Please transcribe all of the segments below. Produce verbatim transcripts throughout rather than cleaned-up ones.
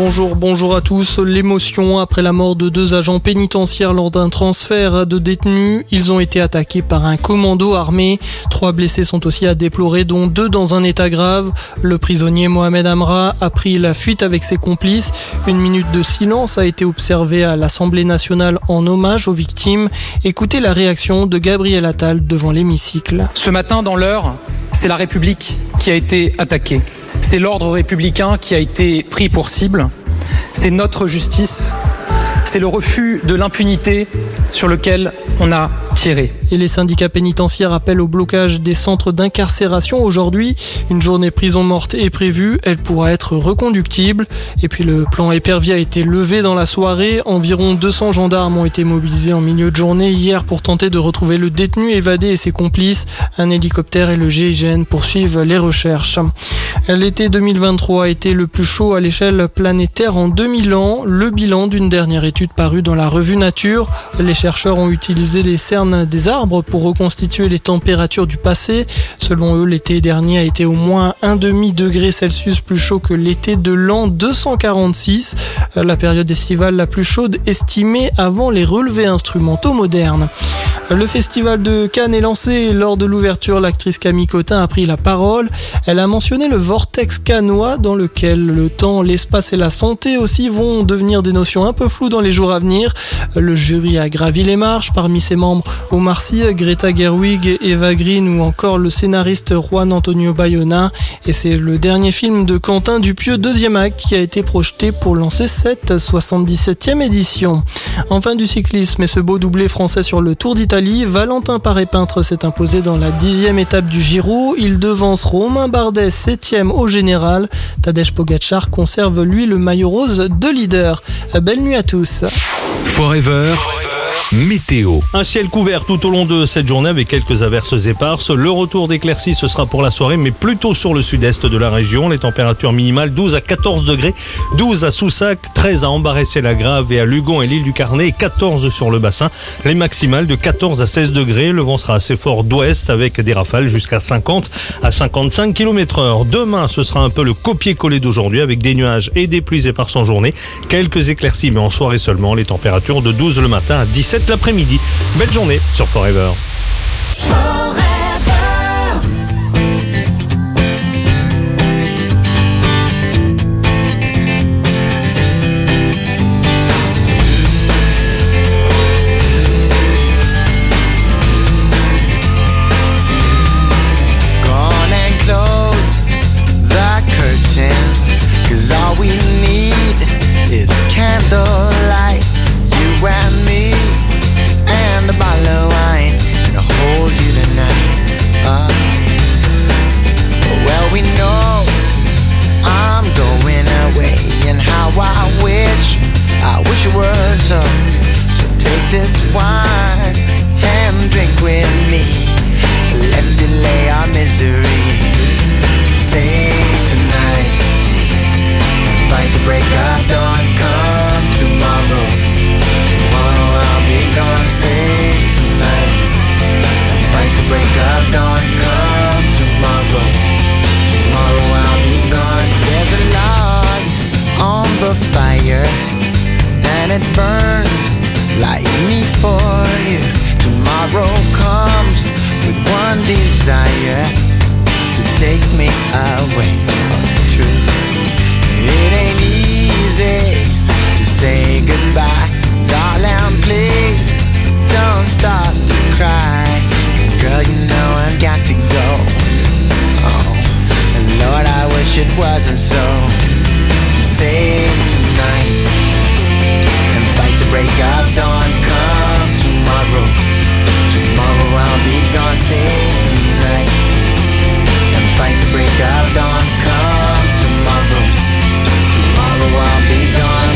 bonjour, bonjour à tous. L'émotion après la mort de deux agents pénitentiaires lors d'un transfert de détenus. Ils ont été attaqués par un commando armé. Trois blessés sont aussi à déplorer, dont deux dans un état grave. Le prisonnier Mohamed Amra a pris la fuite avec ses complices. Une minute de silence a été observée à l'Assemblée nationale en hommage aux victimes. Écoutez la réaction de Gabriel Attal devant l'hémicycle. Ce matin, dans l'heure, c'est la République qui a été attaquée. C'est l'ordre républicain qui a été pris pour cible. C'est notre justice. C'est le refus de l'impunité sur lequel on a tiré. Et les syndicats pénitentiaires appellent au blocage des centres d'incarcération aujourd'hui. Une journée prison morte est prévue. Elle pourra être reconductible. Et puis le plan épervier a été levé dans la soirée. Environ deux cents gendarmes ont été mobilisés en milieu de journée hier pour tenter de retrouver le détenu évadé et ses complices. Un hélicoptère et le G I G N poursuivent les recherches. L'été deux mille vingt-trois a été le plus chaud à l'échelle planétaire en deux mille ans. Le bilan d'une dernière étude parue dans la revue Nature. Les chercheurs ont utilisé les cernes des arbres pour reconstituer les températures du passé. Selon eux, l'été dernier a été au moins un demi-degré Celsius plus chaud que l'été de l'an deux cent quarante-six, la période estivale la plus chaude estimée avant les relevés instrumentaux modernes. Le festival de Cannes est lancé. Lors de l'ouverture, l'actrice Camille Cotin a pris la parole. Elle a mentionné le vortex cannois dans lequel le temps, l'espace et la santé aussi vont devenir des notions un peu floues dans les jours à venir. Le jury a gravi les marches. Parmi ses membres, Omar Sy, Greta Gerwig, Eva Green ou encore le scénariste Juan Antonio Bayona. Et c'est le dernier film de Quentin Dupieux, deuxième acte, qui a été projeté pour lancer cette soixante-dix-septième édition. Enfin du cyclisme et ce beau doublé français sur le Tour d'Italie, Valentin Paré-Peintre s'est imposé dans la dixième étape du Giro. Il devance Romain Bardet, septième au général. Tadej Pogacar conserve lui le maillot rose de leader. Belle nuit à tous. Forever. Météo. Un ciel couvert tout au long de cette journée avec quelques averses éparses. Le retour d'éclaircies, ce sera pour la soirée, mais plutôt sur le sud-est de la région. Les températures minimales douze à quatorze degrés, douze à Soussac, treize à Ambarès-et-la-Grave et à Lugon et l'île du Carnet, et quatorze sur le bassin. Les maximales de quatorze à seize degrés. Le vent sera assez fort d'ouest avec des rafales jusqu'à cinquante à cinquante-cinq kilomètres heure. Demain, ce sera un peu le copier-coller d'aujourd'hui avec des nuages et des pluies éparses en journée. Quelques éclaircies, mais en soirée seulement. Les températures de douze le matin à dix-sept l'après-midi. Belle journée sur Forever. This wine and drink with me. Let's delay our misery. Sing tonight, fight the break of dawn. Come tomorrow, tomorrow I'll be gone. Sing tonight, fight the break of dawn. Come tomorrow, tomorrow I'll be gone. There's a log on the fire and it burns like me for you. Tomorrow comes with one desire, to take me away from the truth. It ain't easy to say goodbye, darling, please don't start to cry. 'Cause girl, you know I've got to go. Oh, and Lord, I wish it wasn't so. Sing tonight and fight the break of dawn. Come tomorrow, tomorrow I'll be gone. Sing tonight and fight the break of dawn. Come tomorrow, tomorrow I'll be gone.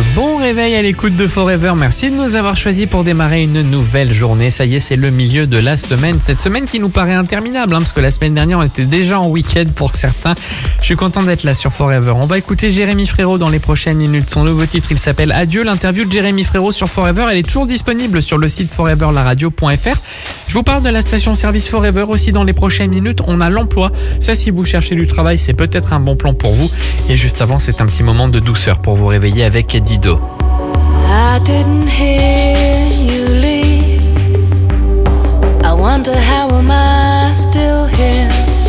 Bon réveil à l'écoute de Forever. Merci de nous avoir choisis pour démarrer une nouvelle journée. Ça y est, c'est le milieu de la semaine. Cette semaine qui nous paraît interminable, hein, parce que la semaine dernière, on était déjà en week-end pour certains. Je suis content d'être là sur Forever. On va écouter Jérémy Frérot dans les prochaines minutes. Son nouveau titre, il s'appelle Adieu. L'interview de Jérémy Frérot sur Forever, elle est toujours disponible sur le site forever la radio point f r. Je vous parle de la station-service Forever aussi dans les prochaines minutes. On a l'emploi. Ça, si vous cherchez du travail, c'est peut-être un bon plan pour vous. Et juste avant, c'est un petit moment de douceur pour vous réveiller avec Dido. I didn't hear you leave. I wonder how am I still here?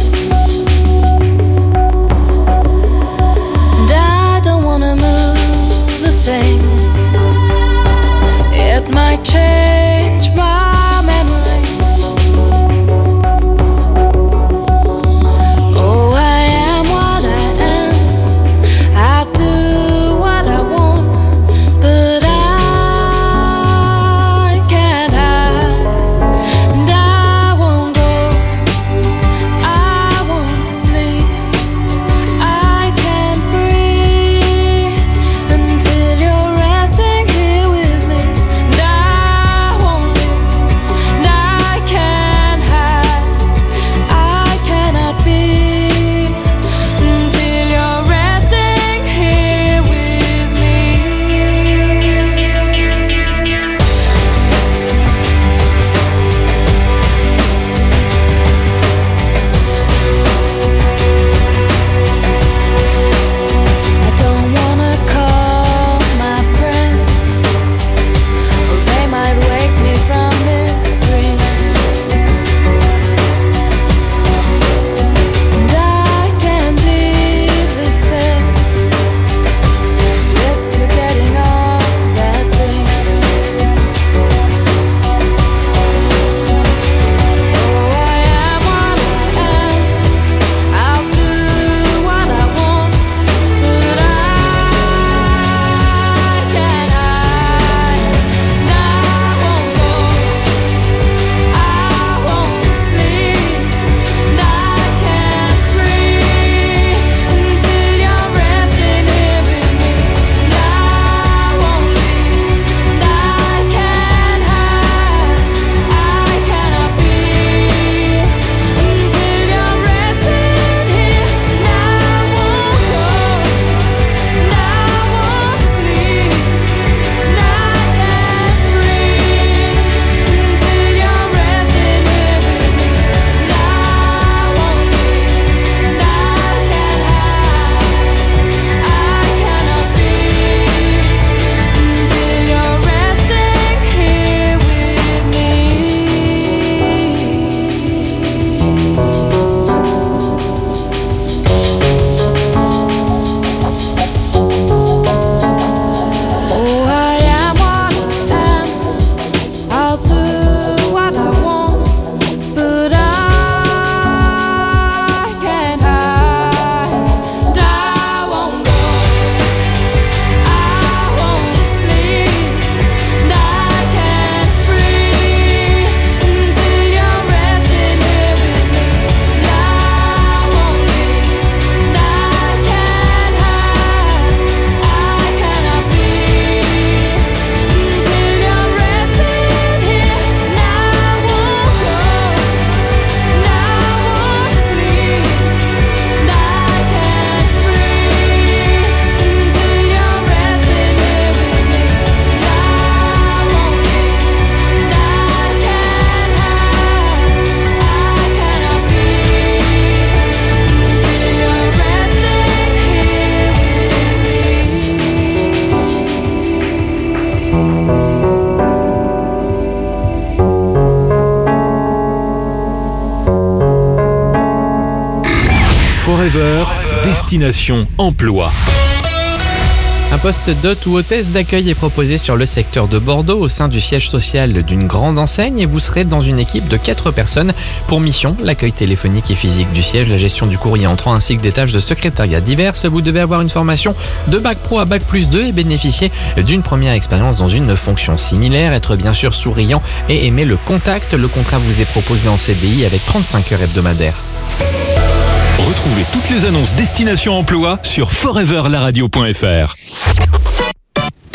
And I don't wanna move a thing. It might change my memory. Oh, I am what I am. I do what I want, but I can't hide. And I won't go, I won't sleep, I can't breathe until you're resting here with me. And I won't leave, and I can't hide, I cannot be until you're resting here with me. I don't wanna call my friends, or they might wake me from this dream. And I can't leave this bed, risk forgetting all that's been. Oh, I am what I am. I'll do what I want, but I can't hide. And I won't go, I won't sleep, and I can't breathe until you're resting here with me. And I won't leave, and I can't hide, I cannot be until you're resting here. And I won't go, and I won't sleep, and I can't breathe until you're resting here with me. And I won't leave, and I can't hide, I cannot be until you're resting here with me. Oh, I am what I am. I'll do what I want, but I can't hide. And I won't go, I won't sleep, and I can't breathe until you're resting here with me. And I won't leave, and I can't hide, I cannot be until you're resting here. And I won't go, and I won't sleep, and I can't breathe until you're resting here with me. And I won't leave, and I can't hide, I cannot be until you're resting Forever, destination emploi. Un poste d'hôte ou hôtesse d'accueil est proposé sur le secteur de Bordeaux au sein du siège social d'une grande enseigne et vous serez dans une équipe de quatre personnes. Pour mission, l'accueil téléphonique et physique du siège, la gestion du courrier entrant ainsi que des tâches de secrétariat diverses. Vous devez avoir une formation de bac pro à bac plus deux et bénéficier d'une première expérience dans une fonction similaire. Être bien sûr souriant et aimer le contact. Le contrat vous est proposé en C D I avec trente-cinq heures hebdomadaires. Retrouvez toutes les annonces Destination Emploi sur forever la radio point f r.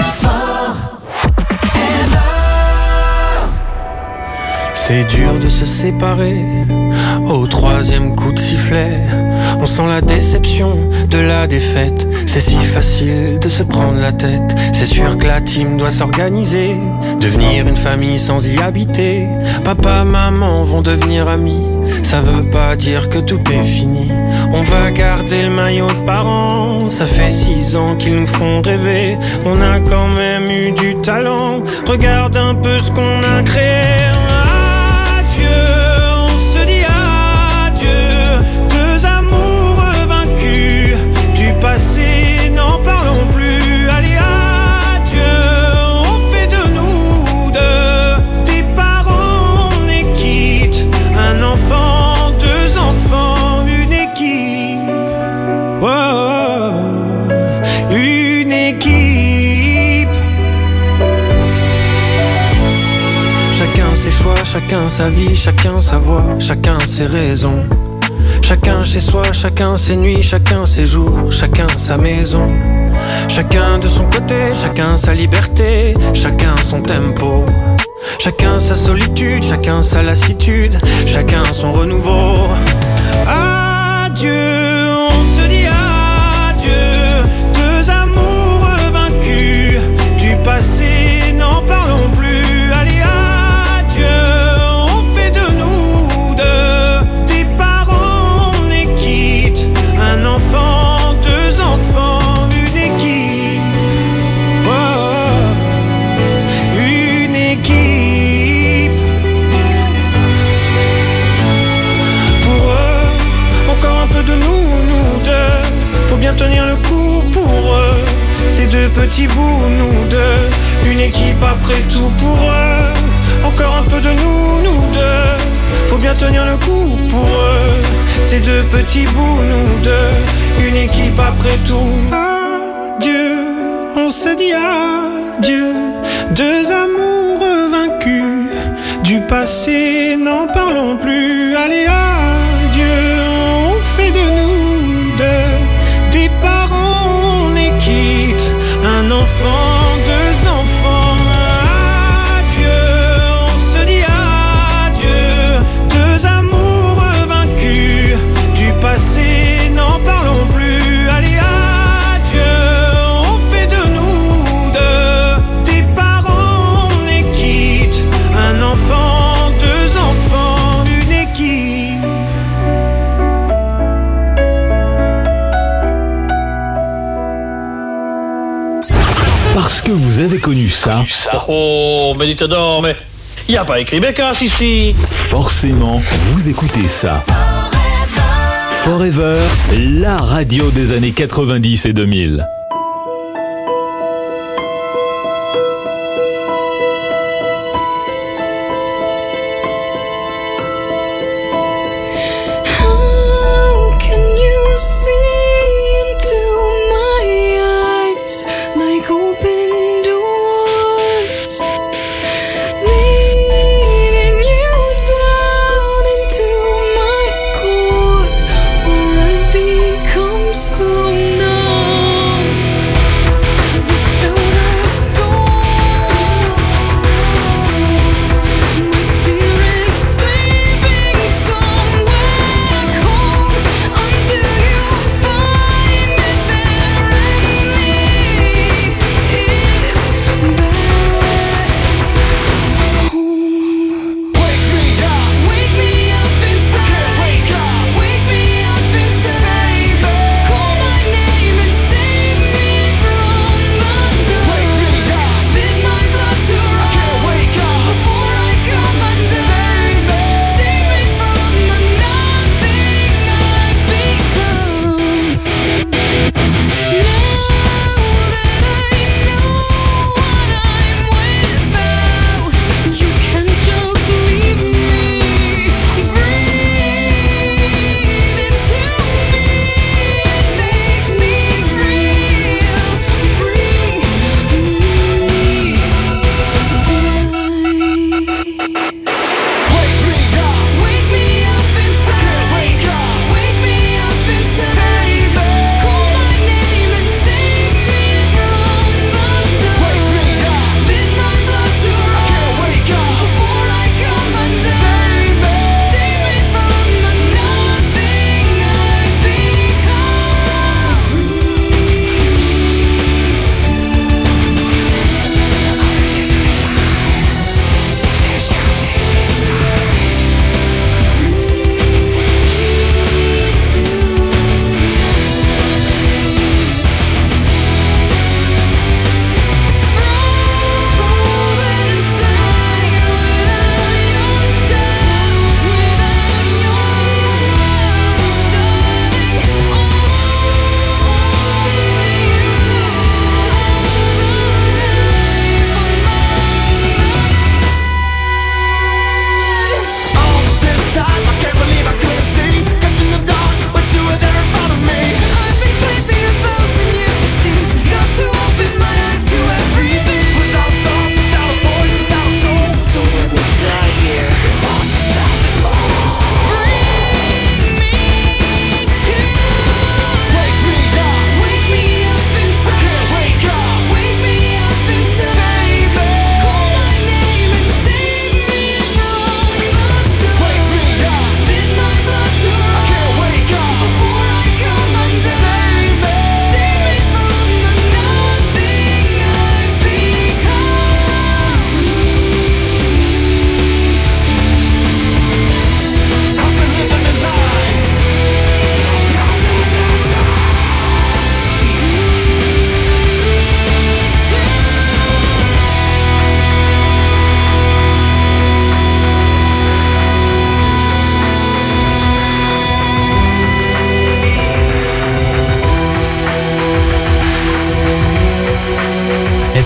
C'est dur de se séparer au troisième coup de sifflet. On sent la déception de la défaite. C'est si facile de se prendre la tête. C'est sûr que la team doit s'organiser, devenir une famille sans y habiter. Papa, maman vont devenir amis. Ça veut pas dire que tout est fini. On va garder le maillot de parents. Ça fait six ans qu'ils nous font rêver. On a quand même eu du talent. Regarde un peu ce qu'on a créé. Adieu, on se dit adieu. Deux amoureux vaincus. Du passé, n'en parlons plus. Allez, adieu, on fait de nous deux des parents, on est quitte. Un enfant, deux enfants, une équipe. Oh, une équipe. Chacun ses choix, chacun sa vie, chacun sa voix, chacun ses raisons. Chacun chez soi, chacun ses nuits, chacun ses jours, chacun sa maison. Chacun de son côté, chacun sa liberté, chacun son tempo. Chacun sa solitude, chacun sa lassitude, chacun son renouveau. Adieu, on se dit adieu. Deux amoureux vaincus. Du passé, n'en parlons plus. Allez, adieu, on fait de nous deux des parents, on est quitte. Un enfant, deux enfants, une équipe. Oh, une équipe. Pour eux, encore un peu de nous, nous deux. Faut bien tenir le coup pour eux. Ces deux petits bouts, nous deux. Une équipe après tout pour eux. Encore un peu de nous, nous deux. Faut bien tenir le coup pour eux. Ces deux petits bouts, nous deux. Une équipe après tout. Adieu, on se dit adieu. Deux amoureux vaincus. Du passé, n'en parlons plus. Allez, adieu, on fait de nous deux des parents, on est quitte. Un enfant, deux enfants. Adieu, on se dit adieu. Deux amoureux vaincus. Du passé, n'en parlons plus. Allez, adieu, on fait de nous deux des parents, on est quitte. Un enfant, deux enfants, une équipe. Parce que vous avez connu ça, Oh, mais dites donc, mais il n'y a pas écrit Bécasse ici. forcément, vous écoutez ça. Forever, la radio des années quatre-vingt-dix et deux mille. How can you see into my eyes like open doors, leading you down into my core, where I become so numb?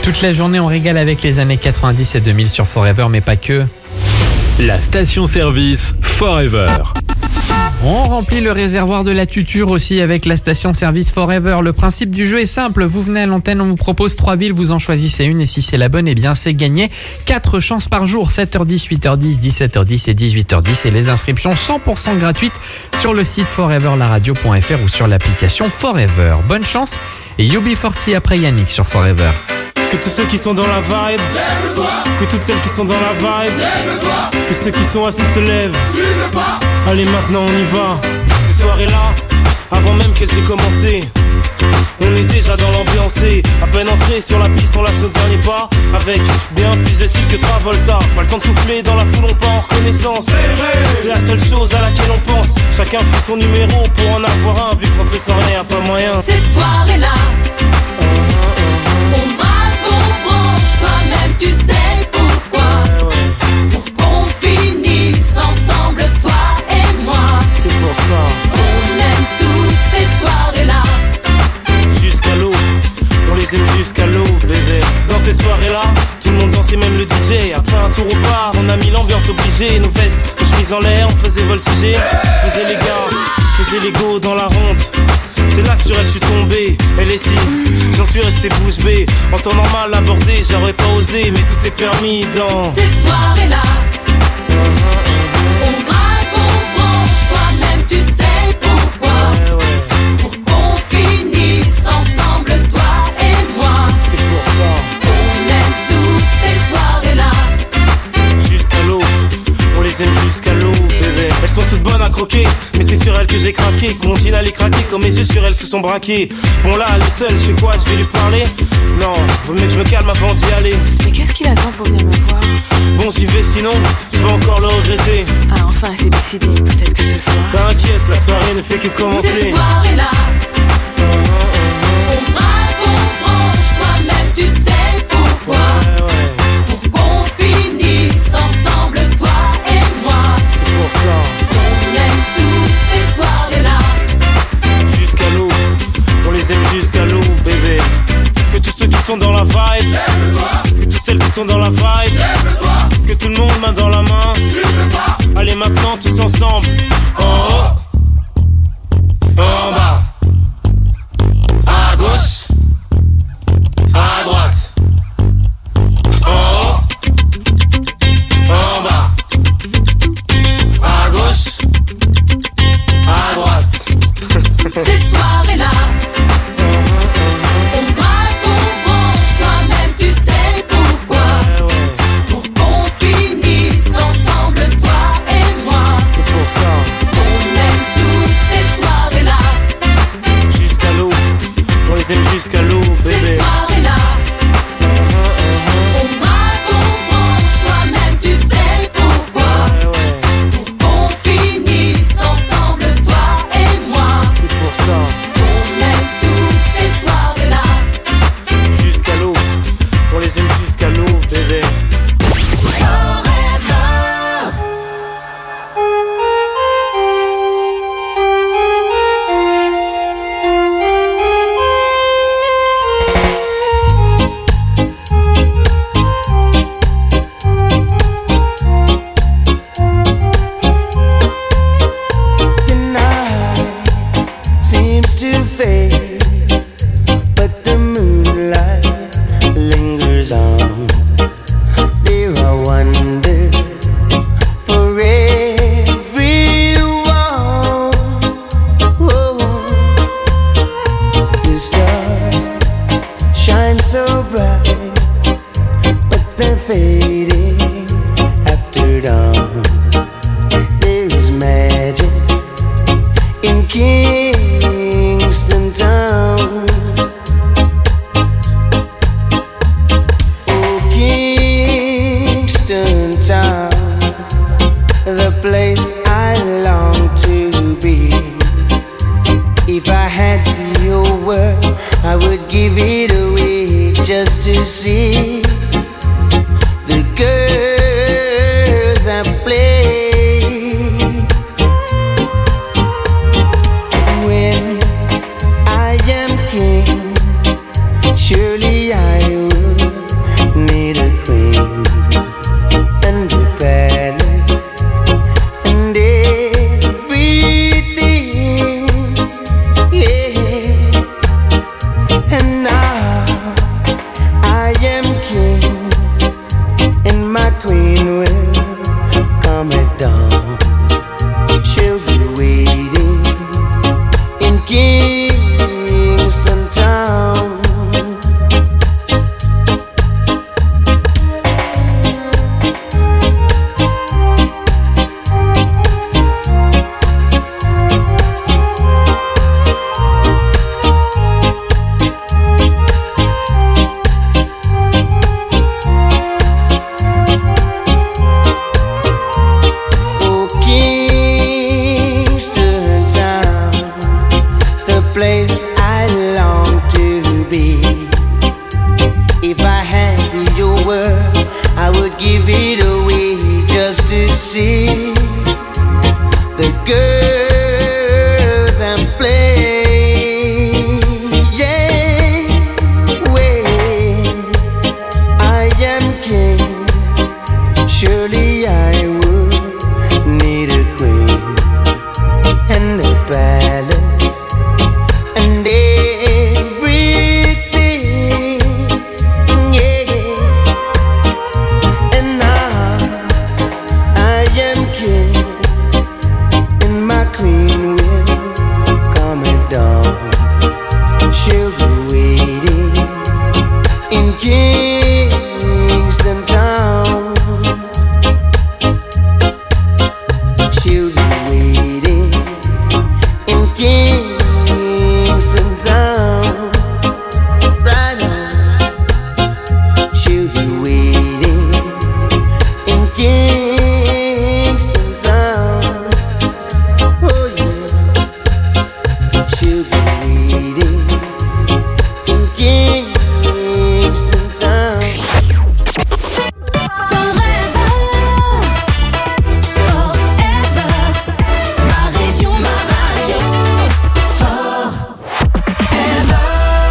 Toute la journée, on régale avec les années quatre-vingt-dix et deux mille sur Forever, mais pas que. La station-service Forever. On remplit le réservoir de la tuture aussi avec la station-service Forever. Le principe du jeu est simple. Vous venez à l'antenne, on vous propose trois villes, vous en choisissez une et si c'est la bonne, eh bien c'est gagné. quatre chances par jour, sept heures dix, huit heures dix, dix-sept heures dix et dix-huit heures dix. Et les inscriptions cent pour cent gratuites sur le site forever la radio point f r ou sur l'application Forever. Bonne chance et U B quarante après Yannick sur Forever. Que tous ceux qui sont dans la vibe, lève-toi. Que toutes celles qui sont dans la vibe, lève-toi. Que ceux qui sont assis se lèvent, suivez pas. Allez maintenant on y va. Ces soirées-là, avant même qu'elles aient commencé, on est déjà dans l'ambiance. À peine entré sur la piste, on lâche nos derniers pas. Avec bien plus de style que Travolta. Pas le temps de souffler, dans la foule on part en reconnaissance. C'est la seule chose à laquelle on pense. Chacun fait son numéro pour en avoir un. Vu qu'entrer sans rien, y'a pas moyen. Ces soirées-là, on braque, on branche, toi-même tu sais pourquoi. Pour qu'on finisse ensemble, toi et moi. C'est pour ça. On aime tous ces soirées-là. Jusqu'à l'eau, on les aime jusqu'à l'eau, bébé. Dans cette soirée-là, tout le monde dansait, même le D J. Après un tour au bar, on a mis l'ambiance obligée. Nos vestes, nos chemises en l'air, on faisait voltiger. On faisait les gars, on faisait les go dans la ronde. C'est là que sur elle je suis tombé, elle est si, j'en suis resté bouche bée. En temps normal abordé, j'aurais pas osé, mais tout est permis dans ces soirées-là. On braque, on branche, toi-même tu sais pourquoi. Ouais, ouais. Pour qu'on finisse ensemble, toi et moi. C'est pour ça. On aime tous ces soirées-là. Jusqu'à l'eau, on les aime jusqu'à l'eau, bébé. Elles sont toutes bonnes à croquer, mais c'est sur elles que j'ai craqué. Que mon jean allait craquer, comme mes yeux sur elles se sont braqués. Bon là, elle est seule, je fais quoi, je vais lui parler? Non, vaut mieux que je me calme avant d'y aller. Mais qu'est-ce qu'il attend pour venir me voir? Bon j'y vais sinon, je vais encore le regretter. Ah enfin, c'est décidé, peut-être que ce soir... T'inquiète, la soirée ne fait que Ces commencer. soirées-là, on braque, on branche, toi-même tu sais pourquoi. Ouais, ouais, Pour qu'on finisse ensemble, toi et moi. c'est pour ça. On aime tous ces soirées-là. Jusqu'à l'eau, on les aime jusqu'à l'eau, bébé. Que tous ceux qui sont dans la vibe, lève-toi. Que toutes celles qui sont dans la vibe, lève-toi. Que tout le monde main dans la main, suivez pas. Allez maintenant tous ensemble. En haut, en bas, à gauche, à droite. En haut, en bas, à gauche, à droite. Ces soirées-là, on braque, on branche, toi-même tu sais pourquoi. Ouais, ouais, Pour qu'on finisse ensemble, toi et moi. c'est pour ça. On aime tous ces soirées-là. Jusqu'à l'eau, on les aime jusqu'à l'eau, Ces bébé. soirées-là, on braque, on branche, toi-même tu sais pourquoi. Ouais, ouais, Pour qu'on finisse ensemble, toi et moi. c'est pour ça. On aime tous ces soirées-là. Jusqu'à l'eau, on les aime jusqu'à l'eau, bébé. The night seems to fade, but the moonlight lingers on. There are wonders for everyone. Oh, the stars shine so bright, but they're fading after dawn. There is magic in Kingston Town. Oh, Kingston Town, the place I long to be. If I had your word, I would give it away just to see the girls I play. When I am king, surely I would place I long to be. If I had your word, I would give it away just to see the girls I'm playing. Yeah, when I am king, surely I would need a queen and a palace and everything. Yeah, and now I am king, and my queen will come at dawn. She'll be waiting in Kingston Town. She'll be waiting in Kingston Town. Right on. She'll be waiting in Kingston Town. Oh yeah. She'll be waiting in Kingston Town. Forever, forever, ma région, ma radio. Forever.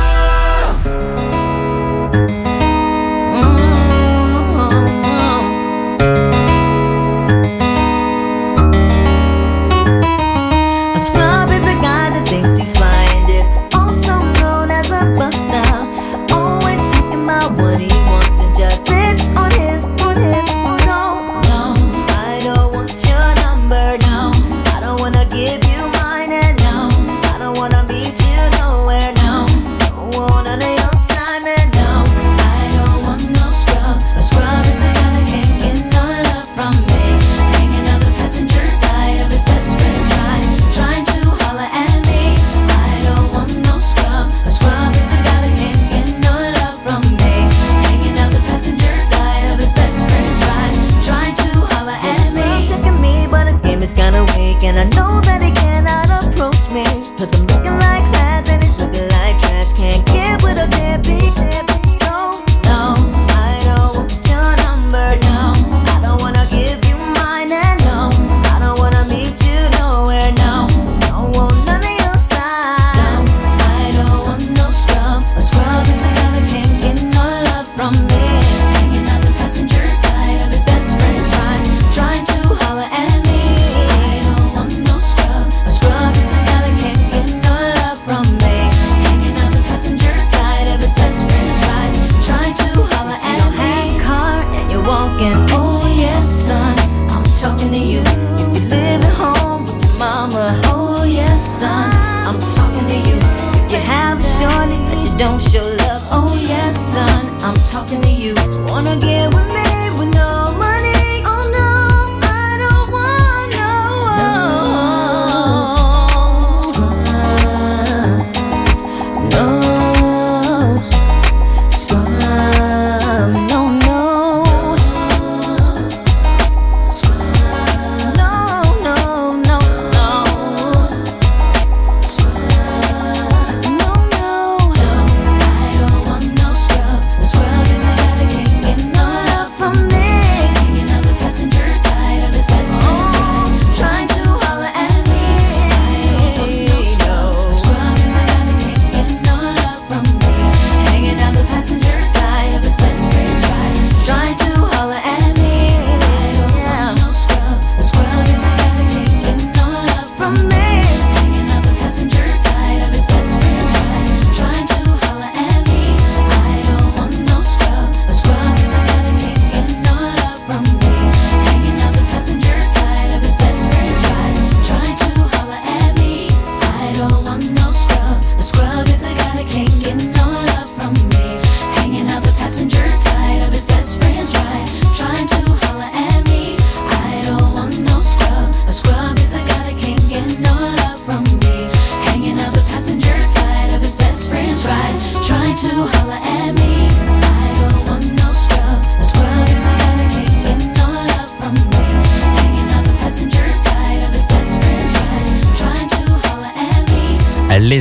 A scrub is a guy that thinks he's flying this, also known as a buster. Always talking about what he wants and just sits on his, on his. So no, I don't want your number. No, I don't wanna give you mine, and no, I don't wanna meet you nowhere. No, don't want none of your time, and no, I don't want no scrub. A scrub is a guy that can't get no love from me, hanging out the passenger side of his best friend's ride, trying to holler at me. I don't want no scrub. A scrub is a guy that can't get no love from me, hanging out the passenger side of his best friend's ride, trying to holler at me. He's looking at me, but his game is kinda weak, and I know that he cannot approach me, cause I'm looking like class and he's looking like trash. Can't get with a deadbeat, deadbeat. So no, I don't want your number. No, I don't wanna give you mine, and no, I don't wanna meet you nowhere. No, don't want none of your time. I don't want no scrub. A scrub is a guy that can't get no love from me, hanging out the passenger side of his best friend's ride, trying to holler at me. I don't want no scrub. A scrub is a guy that can't get no love from me, hanging out the passenger side of his best friend's ride, trying to holler at me. You don't have a car and you're walking. Oh yes, son, I'm talking to you. If you live at home with your mama. Oh yes, son, I'm talking to you. If you have a shorty that you don't show love. Oh yes, son, I'm talking to you. Wanna get with me with no money? Oh no, I don't want no scrub. No scrub. No, no scrub. No, no, no, no scrub. No, no. I don't want no scrub. A scrub is a guy that can't get no love from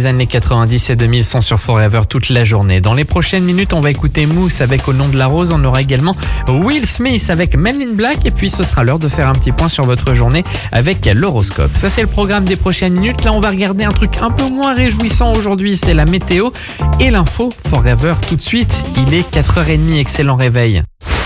années quatre-vingt-dix et deux mille sont sur Forever toute la journée. Dans les prochaines minutes, on va écouter Mousse avec Au nom de la rose. On aura également Will Smith avec Men in Black. Et puis ce sera l'heure de faire un petit point sur votre journée avec l'horoscope. Ça, c'est le programme des prochaines minutes. Là, on va regarder un truc un peu moins réjouissant aujourd'hui. C'est la météo et l'info Forever tout de suite. Il est quatre heures trente. Excellent réveil.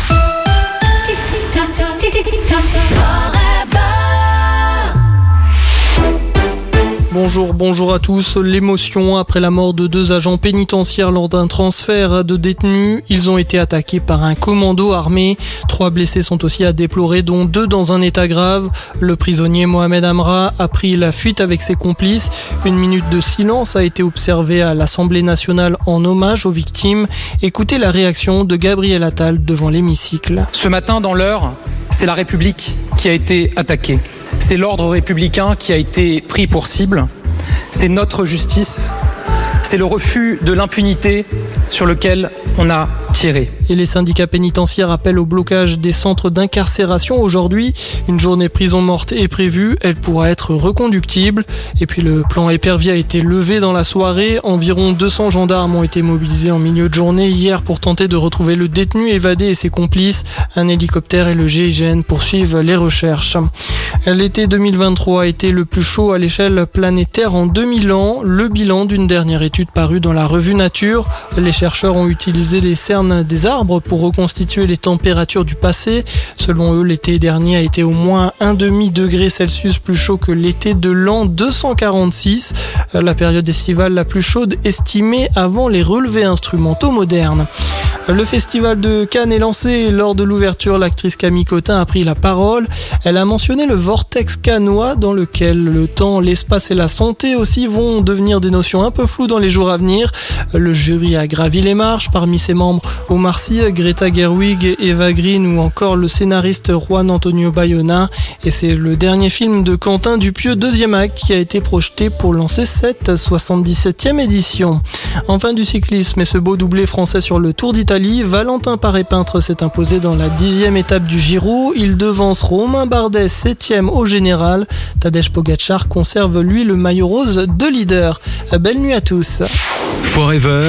Bonjour, bonjour à tous. L'émotion après la mort de deux agents pénitentiaires lors d'un transfert de détenus. Ils ont été attaqués par un commando armé. Trois blessés sont aussi à déplorer, dont deux dans un état grave. Le prisonnier Mohamed Amra a pris la fuite avec ses complices. Une minute de silence a été observée à l'Assemblée nationale en hommage aux victimes. Écoutez la réaction de Gabriel Attal devant l'hémicycle. Ce matin, dans l'heure, c'est la République qui a été attaquée. C'est l'ordre républicain qui a été pris pour cible. C'est notre justice. C'est le refus de l'impunité sur lequel on a tiré. Et les syndicats pénitentiaires appellent au blocage des centres d'incarcération aujourd'hui. Une journée prison morte est prévue. Elle pourra être reconductible. Et puis le plan épervier a été levé dans la soirée. Environ deux cents gendarmes ont été mobilisés en milieu de journée hier pour tenter de retrouver le détenu évadé et ses complices. Un hélicoptère et le G I G N poursuivent les recherches. L'été deux mille vingt-trois a été le plus chaud à l'échelle planétaire en deux mille ans. Le bilan d'une dernière étude parue dans la revue Nature. Les chercheurs ont utilisé les cernes des arbres pour reconstituer les températures du passé. Selon eux, l'été dernier a été au moins un demi-degré Celsius plus chaud que l'été de l'an deux cent quarante-six, la période estivale la plus chaude estimée avant les relevés instrumentaux modernes. Le festival de Cannes est lancé. Lors de l'ouverture, l'actrice Camille Cotin a pris la parole. Elle a mentionné le vortex cannois dans lequel le temps, l'espace et la santé aussi vont devenir des notions un peu floues dans les jours à venir. Le jury a gravi les marches. Parmi ses membres, Omar Sy, Greta Gerwig, Eva Green ou encore le scénariste Juan Antonio Bayona. Et c'est le dernier film de Quentin Dupieux, deuxième acte, qui a été projeté pour lancer cette soixante-dix-septième édition. Enfin du cyclisme et ce beau doublé français sur le Tour d'Italie. Valentin Paré-Peintre s'est imposé dans la dixième étape du Giro. Il devance Romain Bardet, septième au général. Tadej Pogacar conserve lui le maillot rose de leader. Belle nuit à tous. Forever.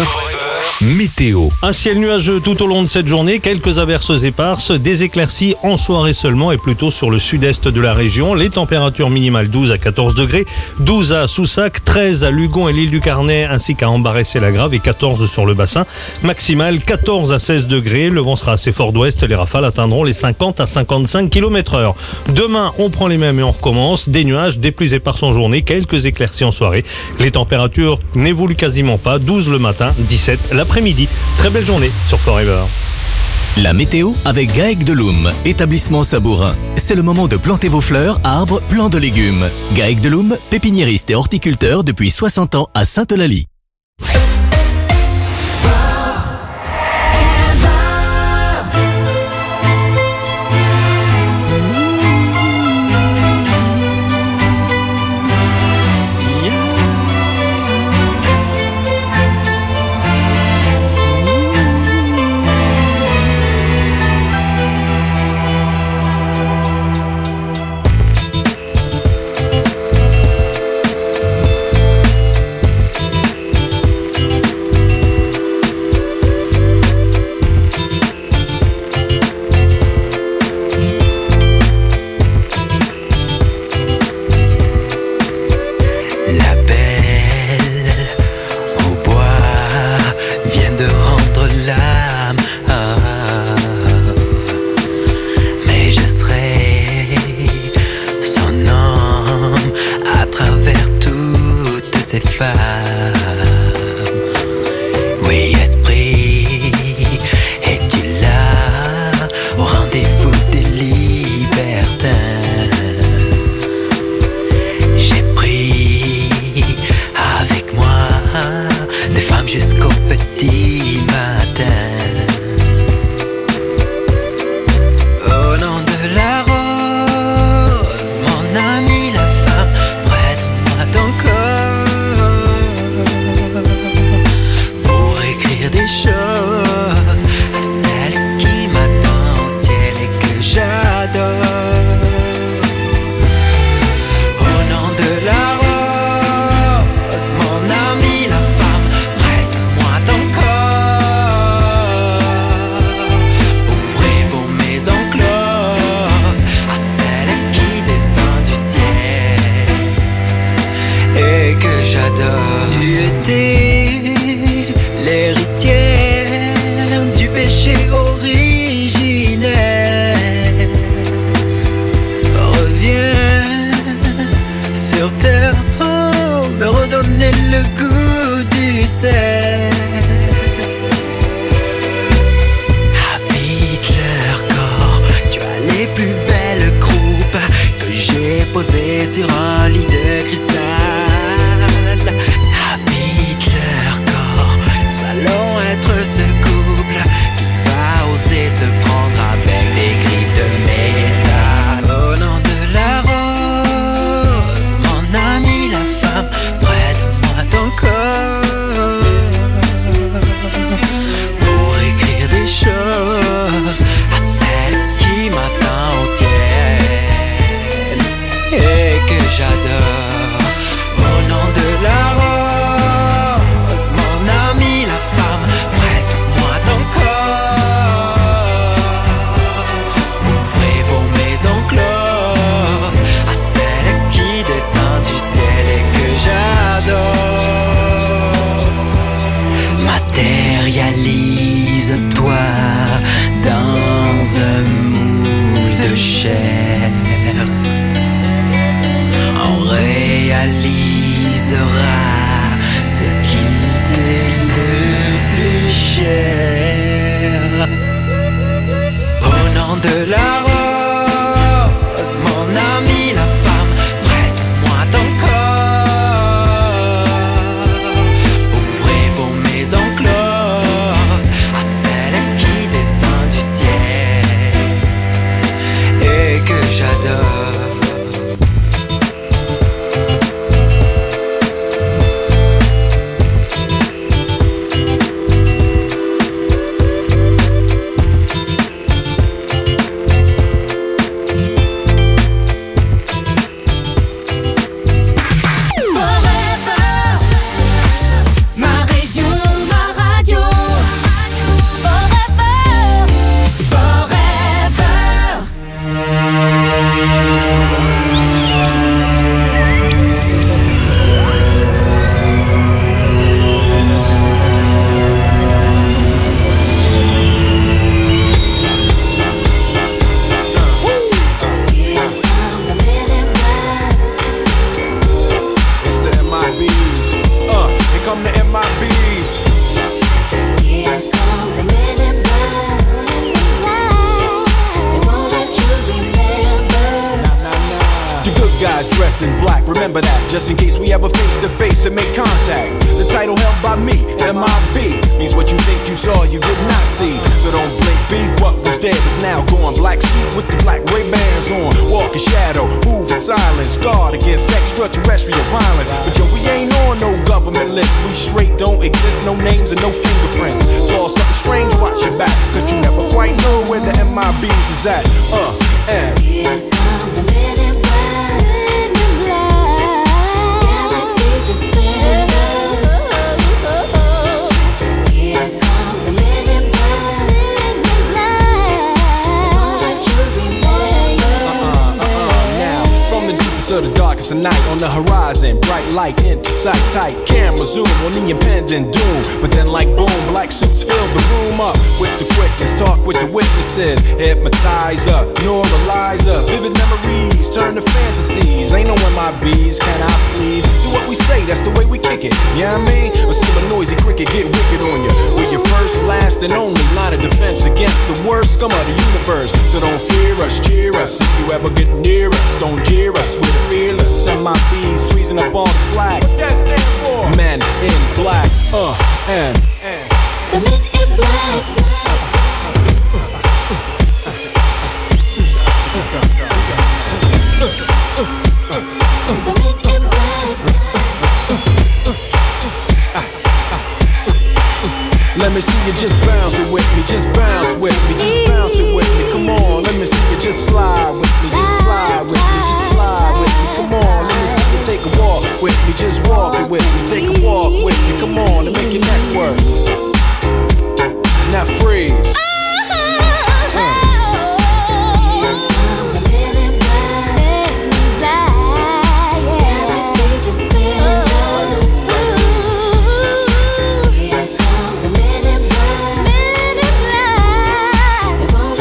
Météo. Un ciel nuageux tout au long de cette journée, quelques averses éparses, des éclaircies en soirée seulement et plutôt sur le sud-est de la région. Les températures minimales douze à quatorze degrés, douze à Soussac, treize à Lugon et l'île du Carnet ainsi qu'à Ambarès et la Grave et quatorze sur le bassin. Maximale quatorze à seize degrés, le vent sera assez fort d'ouest, les rafales atteindront les cinquante à cinquante-cinq kilomètres heure. Demain, on prend les mêmes et on recommence. Des nuages, des pluies éparses en journée, quelques éclaircies en soirée. Les températures n'évoluent quasiment pas, douze le matin, dix-sept l'après-midi. Très belle journée sur Forever. La météo avec Gaec de Loum, établissement sabourin. C'est le moment de planter vos fleurs, arbres, plants de légumes. Gaec de Loum, pépiniériste et horticulteur depuis soixante ans à Sainte-Eulalie. Oui, esprit, es-tu là au rendez-vous des libertins? J'ai pris avec moi des femmes jusqu'au petit matin. Au nom de la rose, mon ami, la femme, prête-moi ton corps pour écrire des choses à celle qui m'attend au ciel et que j'adore. Au nom de la rose, mon ami, sais. Habite leur corps, tu as les plus belles croupes que j'ai posées sur un lit de cristal. Habite leur corps, nous allons être ce couple qui va oser se prendre avec des griffes de métal. Au nom de la rose, mon ami la femme, prête-moi ton corps pour écrire des choses à celle qui m'attend au ciel et que j'adore. Au nom de la rose, mon ami la femme, prête-moi ton corps. Ouvrez vos maisons closes à celle qui descend du ciel et que j'adore. Matérialise-toi dans un moule de chair. On réalisera ce qui t'est le plus cher. Au nom de la rose, mon ami la femme, prête-moi ton corps. Ouvrez vos maisons closes à celle qui descend du ciel et que j'adore. Ma région, ma radio. Forever, It's the M I Bs. Uh, here come the M I Bs. here come the men in black. They won't let you remember. The good guys dress in black, remember that, just in case we ever face to face and make contact. The title held by me, M I B, means what you think you saw, you did not see. So don't blink, be what was dead is now gone. Black suit with the black Ray-Bans on, walk in shadow, move in silence, guard against extraterrestrial violence. But yo, we ain't on no government list, we straight don't exist, no names and no fingerprints. Saw something strange, watch your back, cause you never quite know where the M I Bs is at. Uh, and Here come the men in black. Galaxy defenders. Here come the men in black. They won't let you remember. now, from the deepest of the darkest of night, on the horizon, bright light into sight, tight camera zoom on the impending doom. But then like boom, black suits fill the room up with the quickness, talk with the witnesses, hypnotizer, neuralizer, vivid memories turn to fantasies. Ain't no M I Bs, can I please? Do what we say, that's the way we kick it, you know what I mean? Or see a noisy cricket get wicked on you. We're your first, last, and only line of defense against the worst scum of the universe. So don't fear us, cheer us, if you ever get near us, don't jeer us, we're fearless. M I Bs freezing up on the flag. What that stand for? Men in black, uh, and, and. The men in black. The men in black. Let me see you just bounce it with me, just bounce with me, just bounce it with me. Come on, let me see you just slide with me, just slide with me, just slide with me. Come on, let me see you take a walk with me, just walk it with me, take a walk with me. Come on, and make your neck work. Now freeze.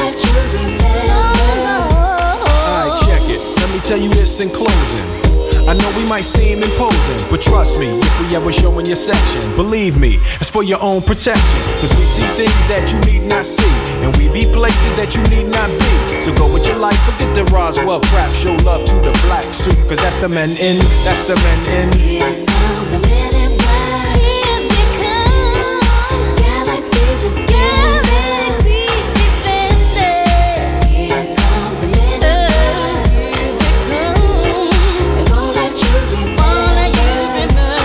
Tell you this in closing, I I know we might seem imposing, but trust me, if we ever show in your section, believe me, it's for your own protection. Cause we see things that you need not see, and we be places that you need not be. So go with your life, forget the Roswell crap. Show love to the black suit, cause that's the men in, that's the men in. Here come the men in black. Here they come. Galaxy defenders. Galaxy defenders. Here come the men in black. Here they come. They won't let you remember.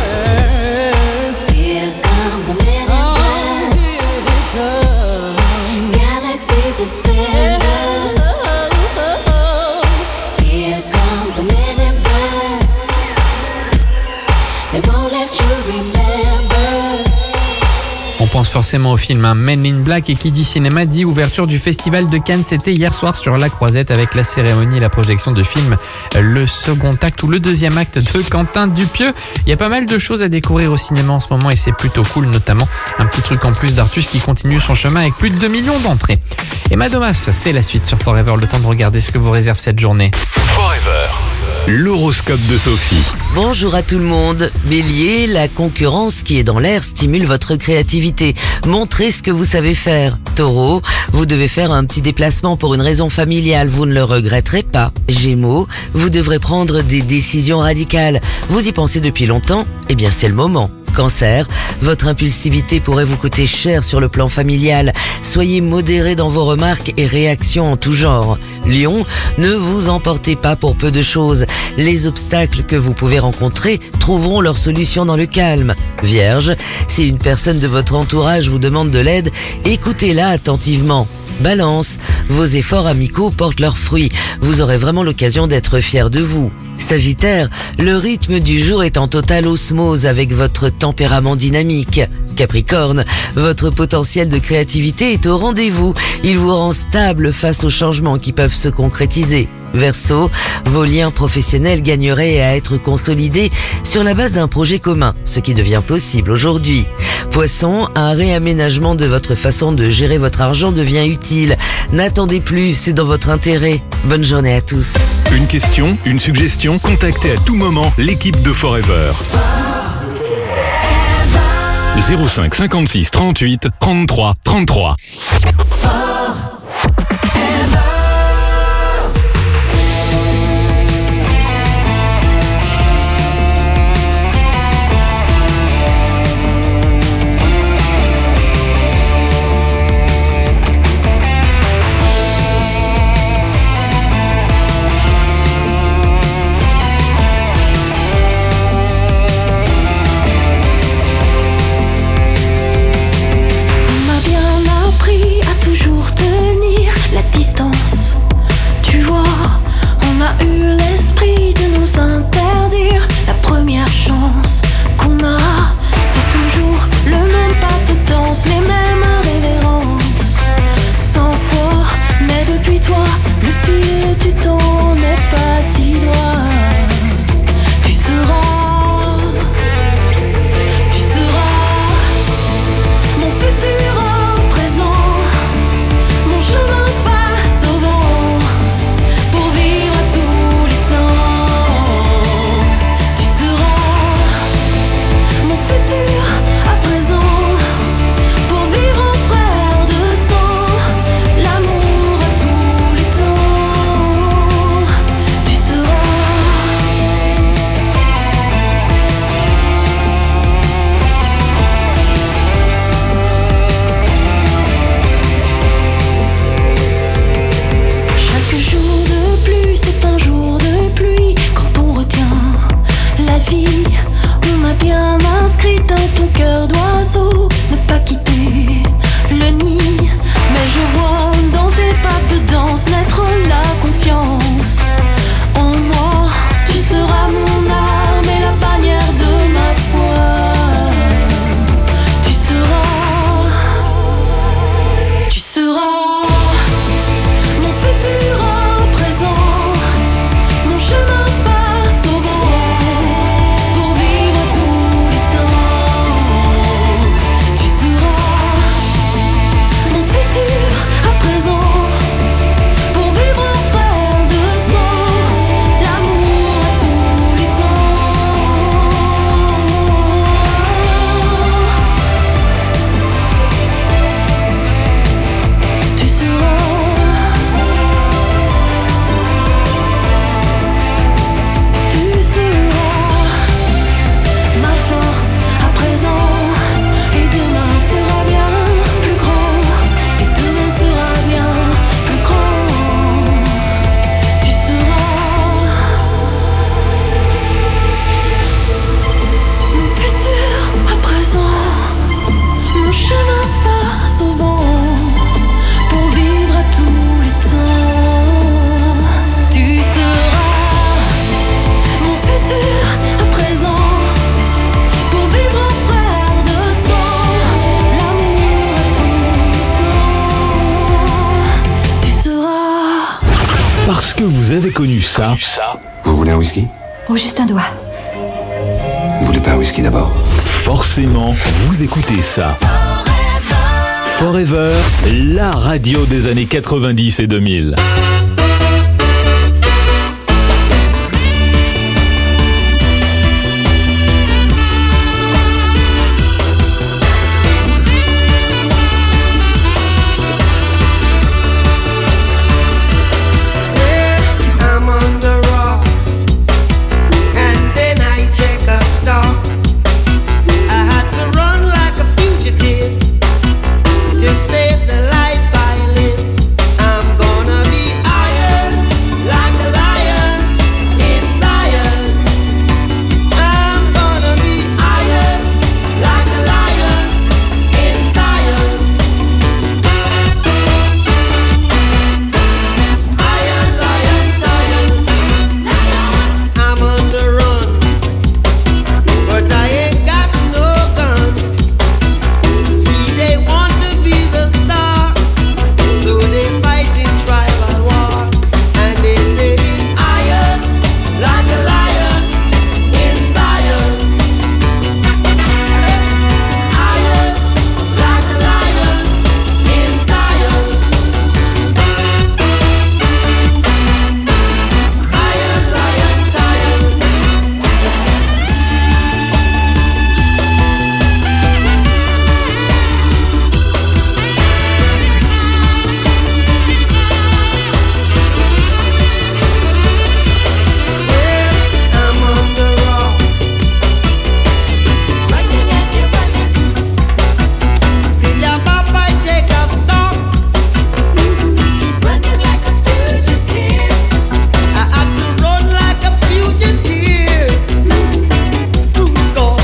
Here come the men in black. Here they come. Galaxy defenders. Here come the men in black. They won't let you remember. On pense forcément au film hein, Men in Black, et qui dit cinéma dit ouverture du Festival de Cannes. C'était hier soir sur la Croisette avec la cérémonie et la projection de film Le Second Acte ou le deuxième acte de Quentin Dupieux. Il y a pas mal de choses à découvrir au cinéma en ce moment et c'est plutôt cool, notamment un petit truc en plus d'Artus qui continue son chemin avec plus de deux millions d'entrées. Et Madomas, c'est la suite sur Forever, le temps de regarder ce que vous réserve cette journée. Forever. L'horoscope de Sophie. Bonjour à tout le monde. Bélier, la concurrence qui est dans l'air stimule votre créativité. Montrez ce que vous savez faire. Taureau, vous devez faire un petit déplacement pour une raison familiale, vous ne le regretterez pas. Gémeaux, vous devrez prendre des décisions radicales. Vous y pensez depuis longtemps? Eh bien c'est le moment. Cancer, votre impulsivité pourrait vous coûter cher sur le plan familial. Soyez modéré dans vos remarques et réactions en tout genre. Lion, ne vous emportez pas pour peu de choses. Les obstacles que vous pouvez rencontrer trouveront leur solution dans le calme. Vierge, si une personne de votre entourage vous demande de l'aide, écoutez-la attentivement. Balance, vos efforts amicaux portent leurs fruits. Vous aurez vraiment l'occasion d'être fier de vous. Sagittaire, le rythme du jour est en totale osmose avec votre tempérament dynamique. Capricorne, votre potentiel de créativité est au rendez-vous. Il vous rend stable face aux changements qui peuvent se concrétiser. Verseau, vos liens professionnels gagneraient à être consolidés sur la base d'un projet commun, ce qui devient possible aujourd'hui. Poisson, un réaménagement de votre façon de gérer votre argent devient utile. N'attendez plus, c'est dans votre intérêt. Bonne journée à tous. Une question, une suggestion, contactez à tout moment l'équipe de Forever. zéro cinq cinquante-six trente-huit trente-trois trente-trois. On m'a bien appris à toujours tenir la distance. Vous avez connu ça? Vous voulez un whisky? Oh, juste un doigt. Vous voulez pas un whisky d'abord? Forcément, vous écoutez ça. Forever, la radio des années quatre-vingt-dix et deux mille. I'm on the rock, and then I check a star. I had to run like a fugitive to save the life I live. I'm gonna be iron like a lion in Zion. I'm gonna be iron like a lion in Zion. Iron, lion, Zion. I'm on the run, but I ain't got no gun. See, they want to be the star, so they fight in tribal war, and they say iron like a lion in Zion. Iron like a lion in Zion. Iron, lion, Zion. I'm on the rock, till your papa take a stop. Running like a fugitive, I have to run like a fugitive. Ooh, God,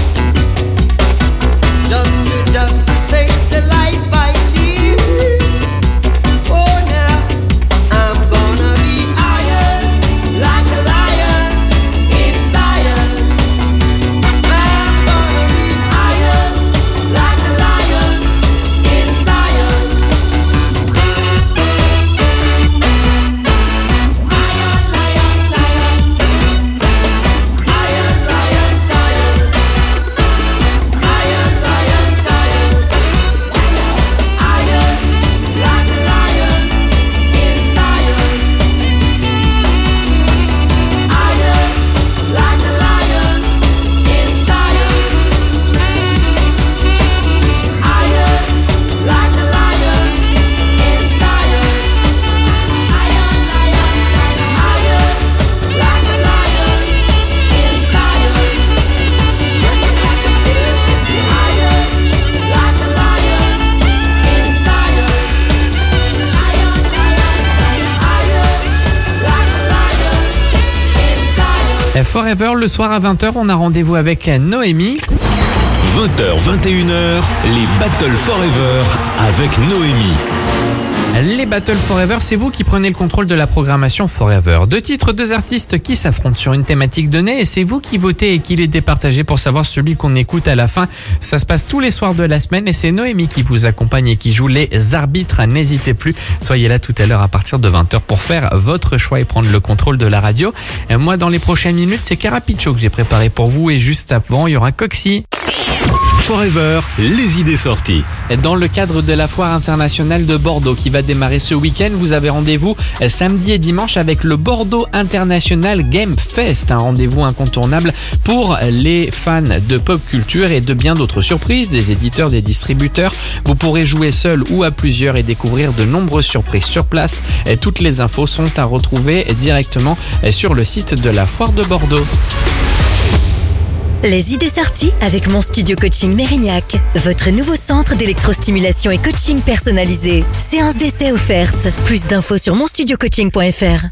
just to just to save the life I live. Oh, now I'm gonna be iron like a lion in Zion. I'm gonna be iron like a lion in Zion. Iron, lion, Zion. Iron, lion, Zion. Iron, lion, Zion. Iron like a lion in Zion. Iron like a lion in Zion. Iron like a lion in Zion. Iron, lion, Zion. Iron like a lion in Zion. Running like a fugitive. Iron like a lion in Zion. Iron, lion, Zion. Iron like a lion in Zion. Forever, le soir à vingt heures, on a rendez-vous avec Noémie. vingt heures, vingt et une heures, les Battle Forever avec Noémie. Les Battle Forever, c'est vous qui prenez le contrôle de la programmation Forever. Deux titres, deux artistes qui s'affrontent sur une thématique donnée et c'est vous qui votez et qui les départagez pour savoir celui qu'on écoute à la fin. Ça se passe tous les soirs de la semaine et c'est Noémie qui vous accompagne et qui joue les arbitres. N'hésitez plus, soyez là tout à l'heure à partir de vingt heures pour faire votre choix et prendre le contrôle de la radio. Et moi, dans les prochaines minutes, c'est Carapicho que j'ai préparé pour vous et juste avant, il y aura Coxy. Forever, les idées sorties. Dans le cadre de la foire internationale de Bordeaux qui va démarrer ce week-end, vous avez rendez-vous samedi et dimanche avec le Bordeaux International Game Fest, un rendez-vous incontournable pour les fans de pop culture et de bien d'autres surprises, des éditeurs, des distributeurs. Vous pourrez jouer seul ou à plusieurs et découvrir de nombreuses surprises sur place. Toutes les infos sont à retrouver directement sur le site de la foire de Bordeaux. Les idées sorties avec mon studio coaching Mérignac, votre nouveau centre d'électrostimulation et coaching personnalisé. Séance d'essai offerte. Plus d'infos sur mon studio coaching point f r.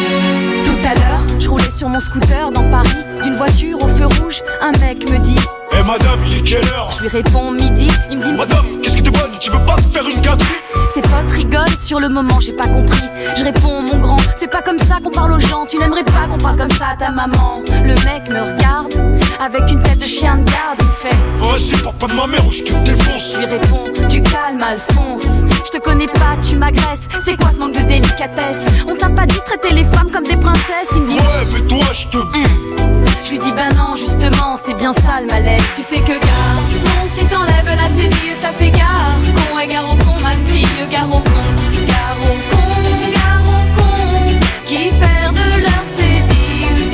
Tout à l'heure, je roulais sur mon scooter dans Paris, d'une voiture au feu rouge, un mec me dit Eh madame, il est quelle heure? Je lui réponds midi, il me dit Madame, qu'est-ce que t'es bonne? Tu veux pas me faire une gâterie? Ses potes rigolent, sur le moment j'ai pas compris. Je réponds mon grand, c'est pas comme ça qu'on parle aux gens. Tu n'aimerais pas qu'on parle comme ça à ta maman. Le mec me regarde, avec une tête de chien de garde. Il me fait vas-y, parle pas de ma mère ou je te défonce. Je lui réponds, du calme Alphonse. Je te connais pas, tu m'agresses. C'est quoi ce manque de délicatesse? On t'a pas dit traiter les femmes comme des princesses? Il me dit ouais, mais toi je te... Je lui dis ben non, justement, c'est bien ça le malaise. Tu sais que garçon, si t'enlèves la cédille, ça fait gare. Con et gare au con, ma fille, gare au con. Gare au con, gare au con, qui perdent leur cédille.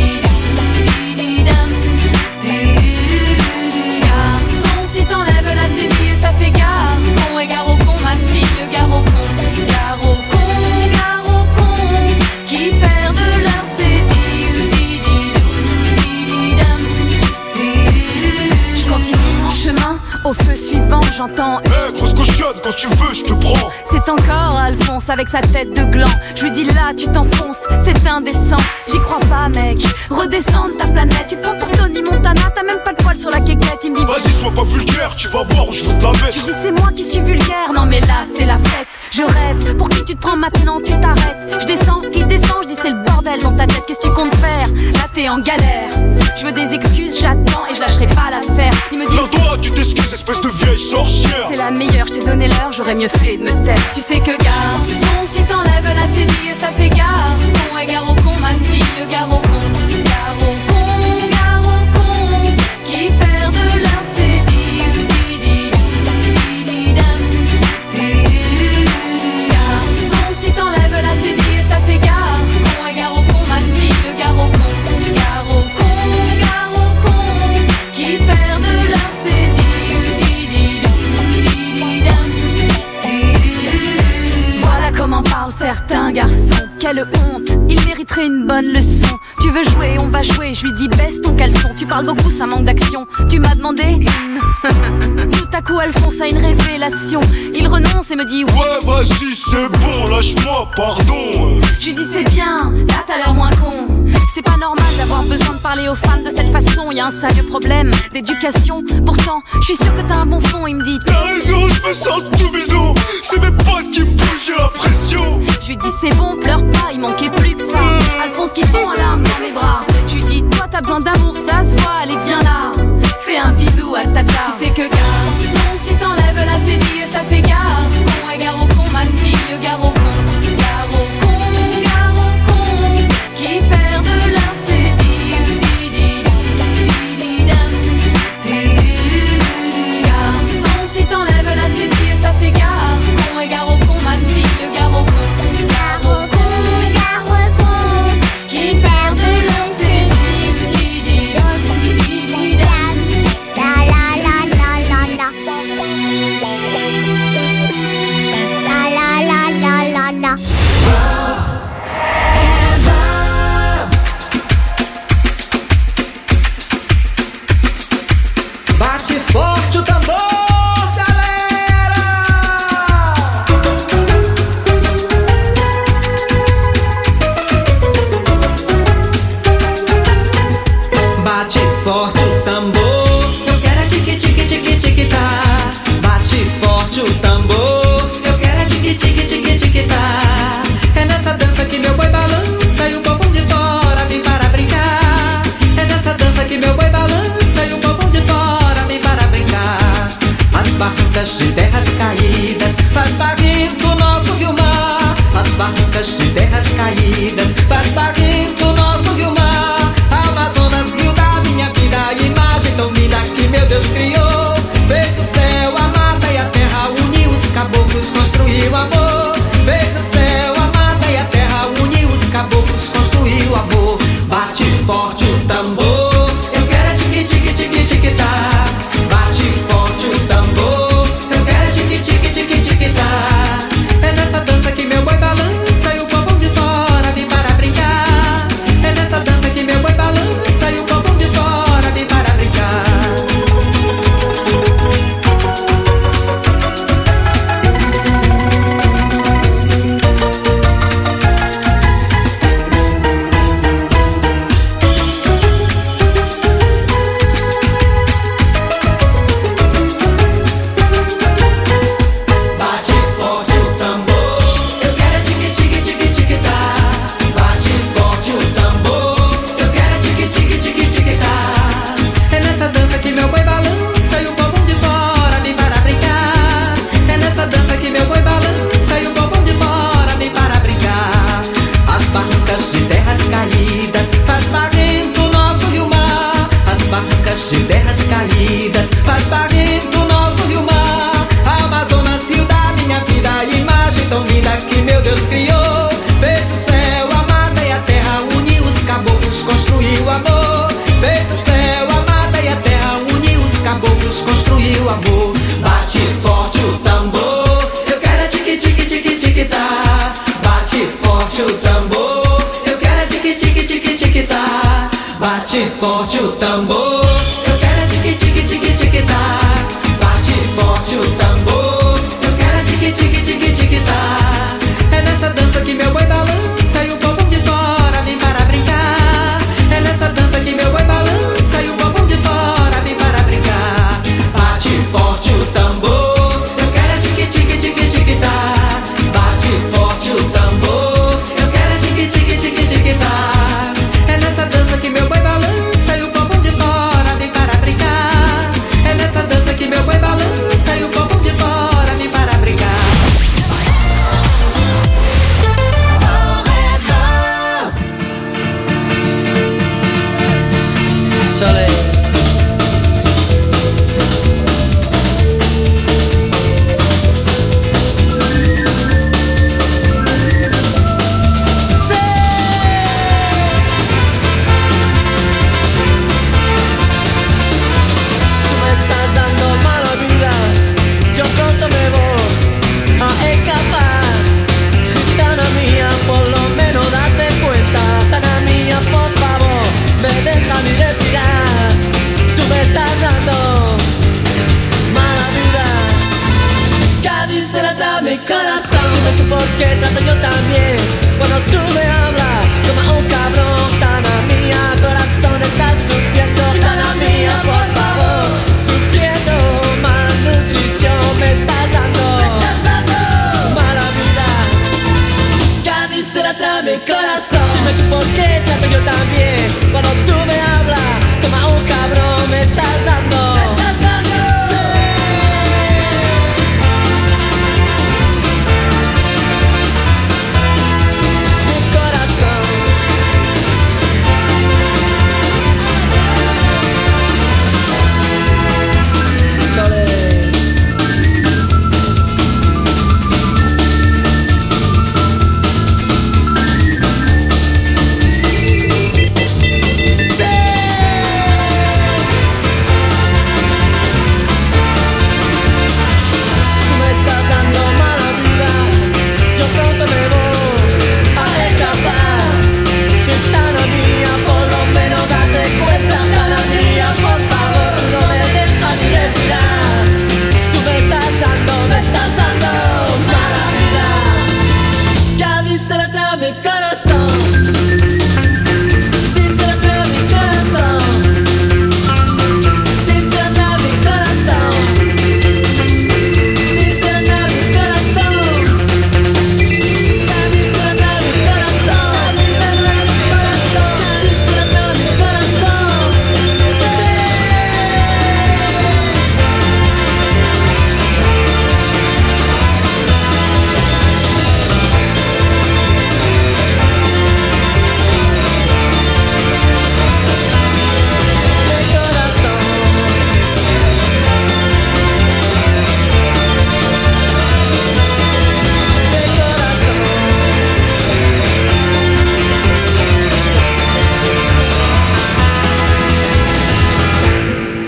Garçon, si t'enlèves la cédille, ça fait gare. Con et gare au con, ma fille, gare au con. Gare au con, gare au con, qui perdent leur cédille. Je continue mon chemin, au feu suivant j'entends hé hey, grosse cochonne, quand tu veux je te prends. C'est encore Alphonse avec sa tête de gland. Je lui dis là tu t'enfonces, c'est indécent. J'y crois pas mec, redescends de ta planète. Tu te prends pour Tony Montana, t'as même pas de poil sur la quéquette. Il me dit vas-y sois pas vulgaire, tu vas voir où je veux te la mettre. Je dis c'est moi qui suis vulgaire, non mais là c'est la fête. Je rêve, pour qui tu te prends maintenant tu t'arrêtes. Je descends, il descend, je dis c'est le bordel dans ta tête. Qu'est-ce que tu comptes faire? Là t'es en galère. Je veux des excuses, j'attends et je lâcherai pas l'affaire. Il me dit non toi tu t'excuses espèce de vieille sorcière. C'est la meilleure, je t'ai donné l'heure, j'aurais mieux fait de me taire. Tu sais que garçon, si t'enlèves la cédille, ça fait gare. Con et gare au con, ma fille, gare au con. Gare au con, gare au con, qui perdent leur cédille. Garçon, si t'enlèves la cédille, ça fait gare. Con et gare au con, ma fille, gare au con. Gare au con, gare au con, qui perdent leur cédille. Voilà comment parlent certains garçons. Quelle honte, il mériterait une bonne leçon. Tu veux jouer, on va jouer, je lui dis baisse ton caleçon. Tu parles beaucoup, ça manque d'action. Tu m'as demandé tout à coup Alphonse a une révélation. Il renonce et me dit ouais vas-y c'est bon, lâche-moi, pardon. Je lui dis c'est bien, là t'as l'air moins con. C'est pas normal d'avoir besoin de parler aux femmes de cette façon. Y a un sérieux problème d'éducation. Pourtant, je suis sûr que t'as un bon fond. Il me dit t'as raison, je me sens tout bidon. C'est mes potes qui me poussent, j'ai la pression. Je lui dis c'est bon, pleure pas, il manquait plus que ça. Alphonse qui fond en larmes dans mes bras. Je lui dis toi t'as besoin d'amour, ça se voit, allez viens là. Fais un bisou à tata. Tu sais que garçon, si t'enlèves la cédille, ça fait gare. Con et gare au con, ma fille, gare au con. Gare au con, gare au con, qui perdent leur cédille. Garçon, si t'enlèves la cédille, ça fait gare. Con et gare au con, ma fille, gare au con. Gare au con, gare au con, qui perdent leur cédille. La la la la la la. La la la la la la. Bate forte o tambor, galera! Bate forte o tambor, eu quero é tique tique tique tique tá. Bate forte o tambor, eu quero é tique tique tique tique tá. É nessa dança que meu boi balança e o povão de fora vem para brincar. É nessa dança que meu boi balança e o povão de fora vem para brincar. As barrancas de terras caídas faz barrento o nosso rio-mar. As barrancas de terras caídas faz barrento o nosso rio-mar. Amazonas, rio da minha vida, imagem tão linda que meu Deus criou. Fez o céu, a mata e a terra, uniu os caboclos, construiu amor. Fez o céu, a mata e a terra, uniu os caboclos, construiu amor. Bate forte o tambor, eu quero é tique tique tique tique tá. Bate forte o tambor, eu quero é tique tique tique tique tá. É nessa dança que meu boi balança e o povão de fora vem para brincar. É nessa dança que meu boi balança e o povão de fora vem para brincar. Fez o céu, a mata e a terra, uniu os caboclos, construiu amor. Bate forte o tambor, eu quero é tique tique tique tique tá. Bate forte o tambor, eu quero é tique tique tique tique tá. Bate forte o tambor, eu quero é tique tique tique tique tá. Bate forte o tambor, eu quero é tique tique tique tique tá. É nessa dança que meu boi balança e o povão de fora vem para brincar. É nessa dança que meu boi balança e o povão de fora vem para brincar. Bate forte o tambor, eu quero é tique tique tique tique tá. Bate forte o tambor, eu quero é tique tique tique tique tá. É nessa dança que meu boi balança e o povão de fora vem para brincar. É nessa dança que meu boi balança e o povão de fora vem para brincar. Soleil.